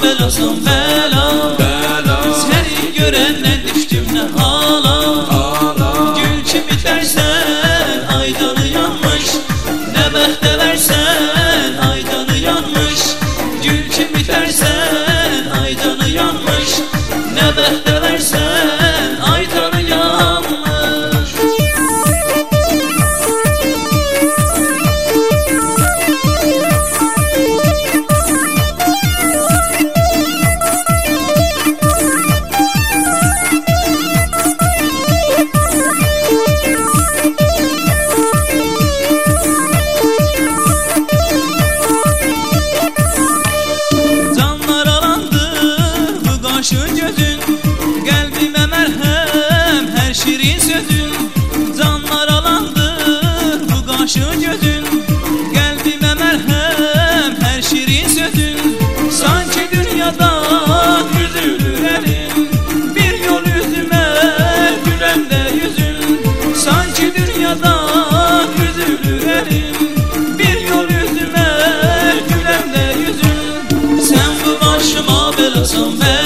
belasın bela, seni görenden düştüm ne hala. Gül kimi dersen aydanı yanmış, ne behte versen aydanı yanmış. Gül kimi dersen aydanı yanmış, ne behte versen aydanı yanmış. Şu gözün kalbime merhem, her şirin sözün. Canlar alandı bu kaşı gözün, kalbime merhem, her şirin sözün. Sanki dünyada üzülür elin, bir yol yüzüme gülen de yüzün. Sanki dünyada üzülür elin, bir yol yüzüme gülen de yüzün. Sen bu başıma belasın be,